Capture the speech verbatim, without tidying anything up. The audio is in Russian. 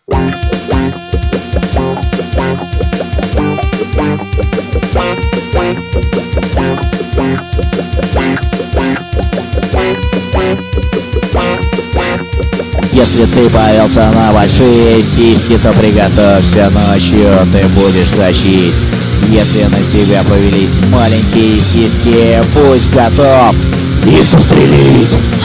Если ты повелся на большие сиськи, то приготовься, ночью ты будешь тащить. Если на тебя повелись маленькие сиськи, будь готов их застрелить.